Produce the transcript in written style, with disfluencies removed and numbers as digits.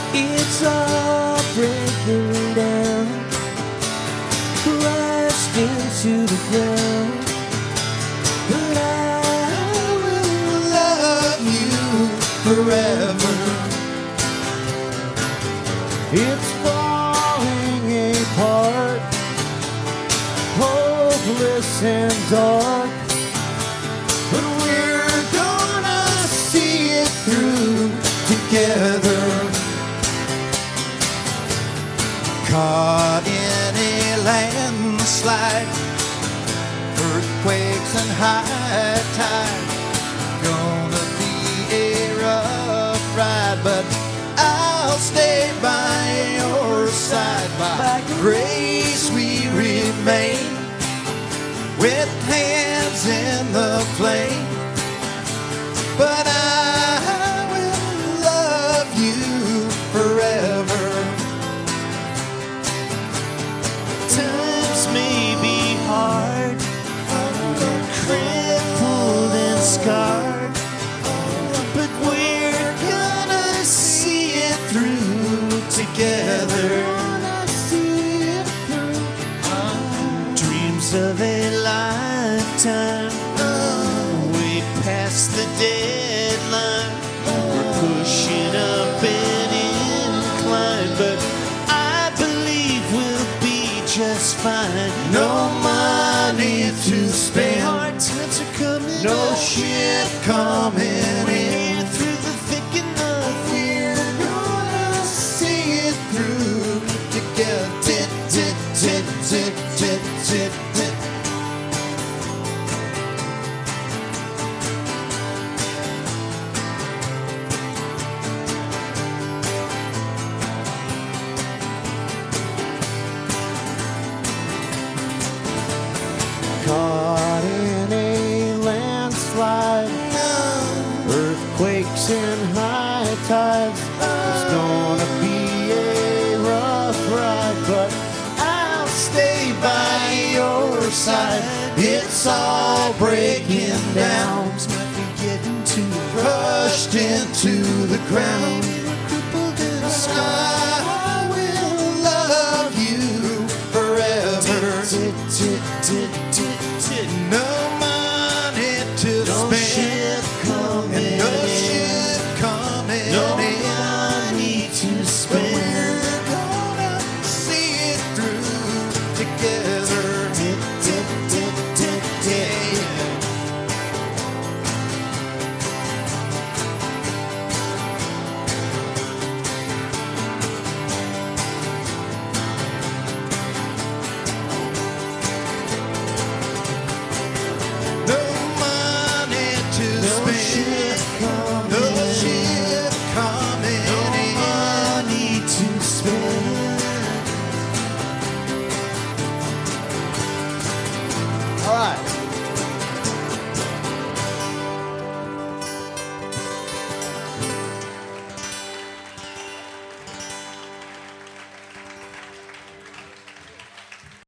It's all breaking down, crashed into the ground. But I will love you forever. It's falling apart, hopeless and dark, but we're gonna see it through together. Caught in a landslide, earthquakes and high tide. Gonna be a rough ride, but I'll stay by your side. By grace we remain, with hands in the flame. But I will love you forever. Times may be hard, crippled and scarred, but we're gonna see it through together. Dreams of a lifetime, way past the deadline. We're pushing up an incline, but I believe we'll be just fine. No money to spend, Hard times are coming, no ship coming we're in. here through the thick and the thin. We're gonna see it through together. Tit, tit, tit, tit, tit, tit, tit. Caught in a landslide, earthquakes and high tides. It's gonna be a rough ride, but I'll stay by your side. It's all breaking down, Might be getting too crushed into the ground.